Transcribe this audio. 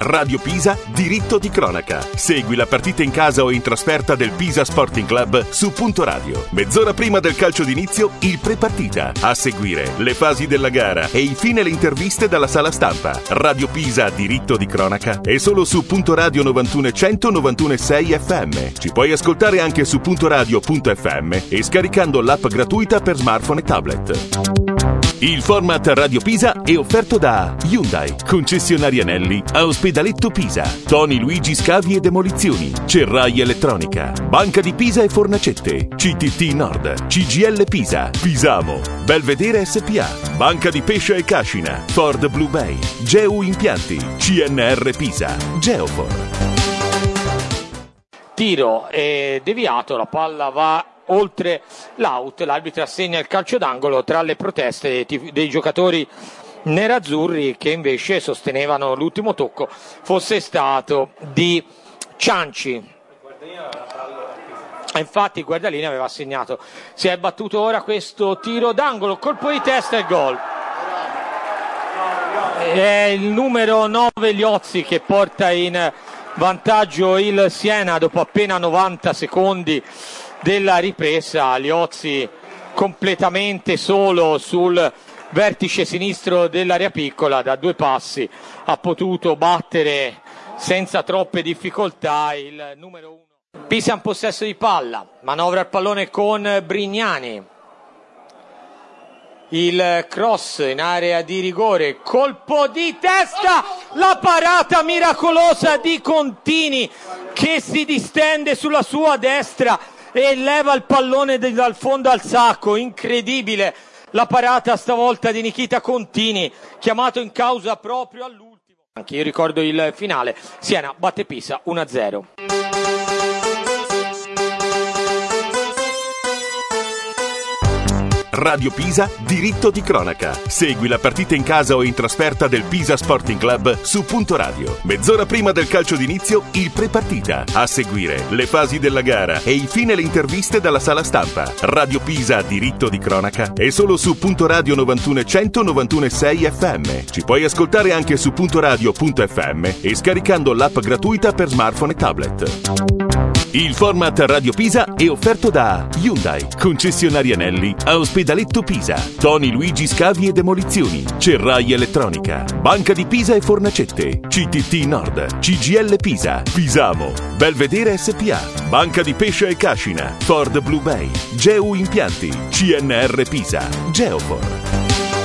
Radio Pisa, diritto di cronaca. Segui la partita in casa o in trasferta del Pisa Sporting Club su Punto Radio. Mezz'ora prima del calcio d'inizio, il pre-partita. A seguire le fasi della gara e infine le interviste dalla sala stampa. Radio Pisa, diritto di cronaca è solo su Punto Radio 91.100, 91.6 FM. Ci puoi ascoltare anche su puntoradio.fm e scaricando l'app gratuita per smartphone e tablet. Il format Radio Pisa è offerto da Hyundai, concessionaria Anelli a Ospedaletto Pisa, Tony Luigi Scavi e Demolizioni, Cerrai Elettronica, Banca di Pisa e Fornacette, CTT Nord, CGL Pisa, Pisamo, Belvedere SPA, Banca di Pescia e Cascina, Ford Blue Bay, Geu Impianti, CNR Pisa, Geofor. Tiro è deviato, la palla va oltre l'out, l'arbitro assegna il calcio d'angolo tra le proteste dei giocatori nerazzurri che invece sostenevano l'ultimo tocco fosse stato di Cianci. Infatti Guardalini aveva segnato. Si è battuto ora questo tiro d'angolo, colpo di testa e gol. È il numero 9 Liozzi che porta in vantaggio il Siena dopo appena 90 secondi della ripresa. Liozzi completamente solo sul vertice sinistro dell'area piccola, da 2 passi ha potuto battere senza troppe difficoltà il numero 1. Pisa in possesso di palla, manovra il pallone con Brignani, il cross in area di rigore, colpo di testa, la parata miracolosa di Contini che si distende sulla sua destra e leva il pallone dal fondo al sacco. Incredibile la parata stavolta di Nikita Contini, chiamato in causa proprio all'ultimo. Anche io ricordo il finale, Siena batte Pisa 1-0. Radio Pisa, diritto di cronaca. Segui la partita in casa o in trasferta del Pisa Sporting Club su Punto Radio. Mezz'ora prima del calcio d'inizio, il pre-partita. A seguire le fasi della gara e infine le interviste dalla sala stampa. Radio Pisa, diritto di cronaca è solo su Punto Radio 91.100, 91.6 FM. Ci puoi ascoltare anche su puntoradio.fm e scaricando l'app gratuita per smartphone e tablet. Il format Radio Pisa è offerto da Hyundai, concessionaria Anelli a Ospedaletto Pisa, Tony Luigi Scavi e Demolizioni, Cerrai Elettronica, Banca di Pisa e Fornacette, CTT Nord, CGL Pisa, Pisamo, Belvedere SPA, Banca di Pescia e Cascina, Ford Blue Bay, Geu Impianti, CNR Pisa, Geofor.